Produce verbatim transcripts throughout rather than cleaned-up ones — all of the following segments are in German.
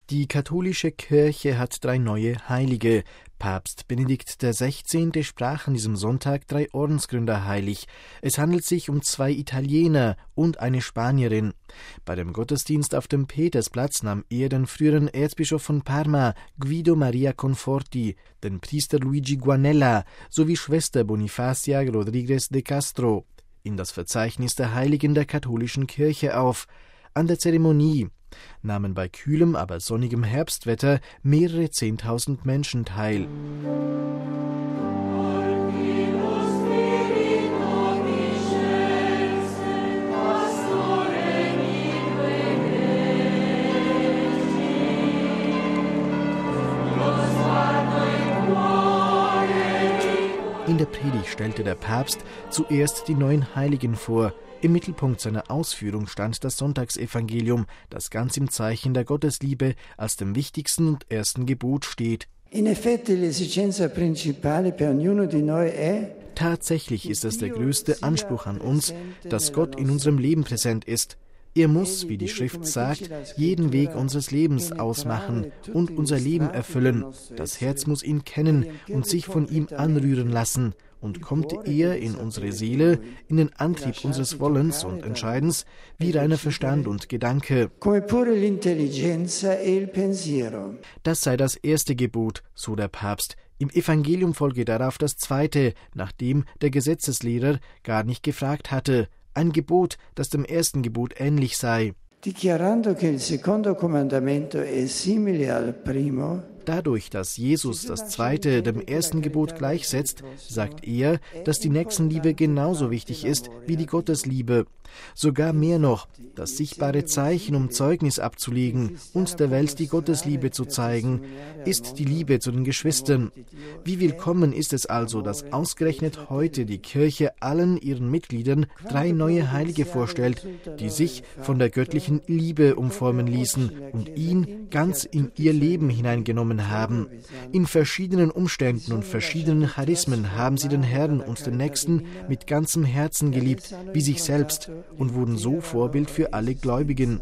Die katholische Kirche hat drei neue Heilige. Papst Benedikt der Sechzehnte sprach an diesem Sonntag drei Ordensgründer heilig. Es handelt sich um zwei Italiener und eine Spanierin. Bei dem Gottesdienst auf dem Petersplatz nahm er den früheren Erzbischof von Parma, Guido Maria Conforti, den Priester Luigi Guanella sowie Schwester Bonifacia Rodriguez de Castro in das Verzeichnis der Heiligen der katholischen Kirche auf. An der Zeremonie nahmen bei kühlem, aber sonnigem Herbstwetter mehrere Zehntausend Menschen teil. In der Predigt stellte der Papst zuerst die neuen Heiligen vor. Im Mittelpunkt seiner Ausführung stand das Sonntagsevangelium, das ganz im Zeichen der Gottesliebe als dem wichtigsten und ersten Gebot steht. Tatsächlich ist es der größte Anspruch an uns, dass Gott in unserem Leben präsent ist. Er muss, wie die Schrift sagt, jeden Weg unseres Lebens ausmachen und unser Leben erfüllen. Das Herz muss ihn kennen und sich von ihm anrühren lassen. Und kommt er in unsere Seele, in den Antrieb unseres Wollens und Entscheidens, wie reiner Verstand und Gedanke. Das sei das erste Gebot, so der Papst. Im Evangelium folge darauf das zweite, nachdem der Gesetzeslehrer gar nicht gefragt hatte. Ein Gebot, das dem ersten Gebot ähnlich sei. Dichiarando che il secondo comandamento è simile al primo. Dadurch, dass Jesus das zweite dem ersten Gebot gleichsetzt, sagt er, dass die Nächstenliebe genauso wichtig ist wie die Gottesliebe. Sogar mehr noch, das sichtbare Zeichen, um Zeugnis abzulegen und der Welt die Gottesliebe zu zeigen, ist die Liebe zu den Geschwistern. Wie willkommen ist es also, dass ausgerechnet heute die Kirche allen ihren Mitgliedern drei neue Heilige vorstellt, die sich von der göttlichen Liebe umformen ließen und ihn ganz in ihr Leben hineingenommen haben. In verschiedenen Umständen und verschiedenen Charismen haben sie den Herrn und den Nächsten mit ganzem Herzen geliebt, wie sich selbst, und wurden so Vorbild für alle Gläubigen.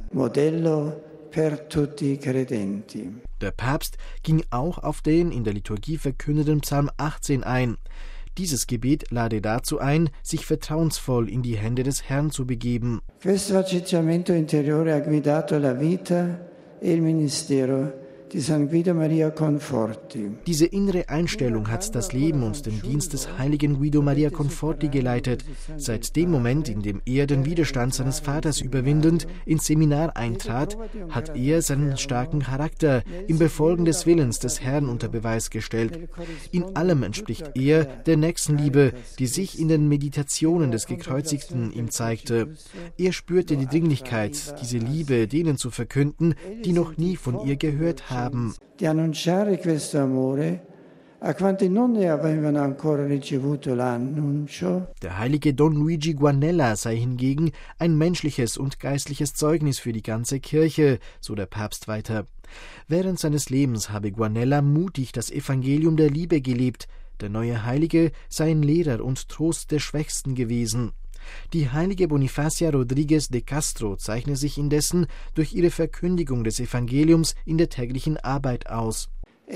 Der Papst ging auch auf den in der Liturgie verkündeten Psalm achtzehn ein. Dieses Gebet lade dazu ein, sich vertrauensvoll in die Hände des Herrn zu begeben. Questo atteggiamento interiore ha guidato la vita e il ministero di San Guido Maria Conforti. Diese innere Einstellung hat das Leben und den Dienst des heiligen Guido Maria Conforti geleitet. Seit dem Moment, in dem er den Widerstand seines Vaters überwindend ins Seminar eintrat, hat er seinen starken Charakter im Befolgen des Willens des Herrn unter Beweis gestellt. In allem entspricht er der Nächstenliebe, die sich in den Meditationen des Gekreuzigten ihm zeigte. Er spürte die Dringlichkeit, diese Liebe denen zu verkünden, die noch nie von ihr gehört haben. Di annunciare questo amore a quanti non ne avevano ancora ricevuto l'annuncio. Der heilige Don Luigi Guanella sei hingegen ein menschliches und geistliches Zeugnis für die ganze Kirche, so der Papst weiter. Während seines Lebens habe Guanella mutig das Evangelium der Liebe gelebt. Der neue Heilige sei ein Lehrer und Trost der Schwächsten gewesen. Die heilige Bonifacia Rodriguez de Castro zeichne sich indessen durch ihre Verkündigung des Evangeliums in der täglichen Arbeit aus.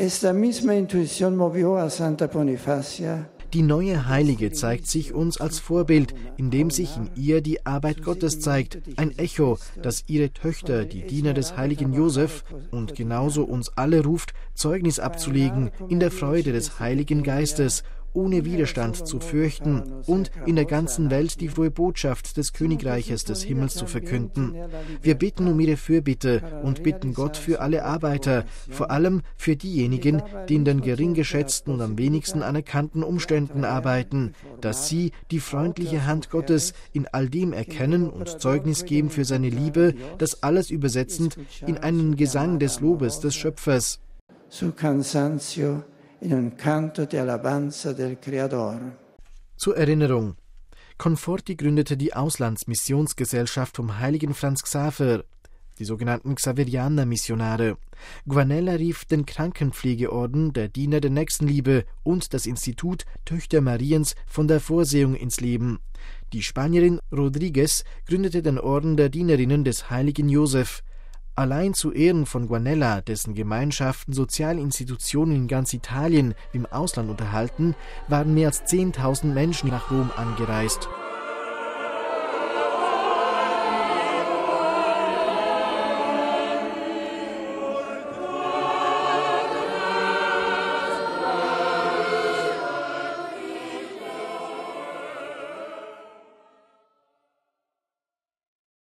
Die neue Heilige zeigt sich uns als Vorbild, indem sich in ihr die Arbeit Gottes zeigt, ein Echo, das ihre Töchter, die Diener des heiligen Josef, und genauso uns alle ruft, Zeugnis abzulegen in der Freude des Heiligen Geistes, ohne Widerstand zu fürchten und in der ganzen Welt die frohe Botschaft des Königreiches des Himmels zu verkünden. Wir bitten um ihre Fürbitte und bitten Gott für alle Arbeiter, vor allem für diejenigen, die in den gering geschätzten und am wenigsten anerkannten Umständen arbeiten, dass sie die freundliche Hand Gottes in all dem erkennen und Zeugnis geben für seine Liebe, das alles übersetzend in einen Gesang des Lobes des Schöpfers. Su cansancio in un canto di alabanza del Creador. Zur Erinnerung: Conforti gründete die Auslandsmissionsgesellschaft vom heiligen Franz Xaver, die sogenannten Xaverianer-Missionare. Guanella rief den Krankenpflegeorden der Diener der Nächstenliebe und das Institut Töchter Mariens von der Vorsehung ins Leben. Die Spanierin Rodriguez gründete den Orden der Dienerinnen des heiligen Josef. Allein zu Ehren von Guanella, dessen Gemeinschaften soziale Institutionen in ganz Italien wie im Ausland unterhalten, waren mehr als zehntausend Menschen nach Rom angereist.